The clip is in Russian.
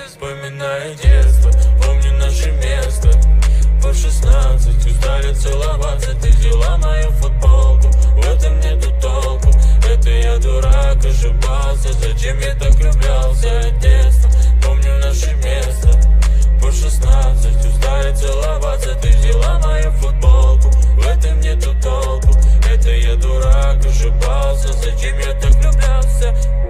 Вспоминаю детство, помню наше место. По 16 устали целоваться. Ты взяла мою футболку, в этом нету толку. Это я дурак, ошибался. Зачем я так влюблялся? Детство, помню наше место. По 16 устали целоваться. Ты взяла мою футболку, в этом нету толку. Это я дурак, ошибался. Зачем я так влюблялся?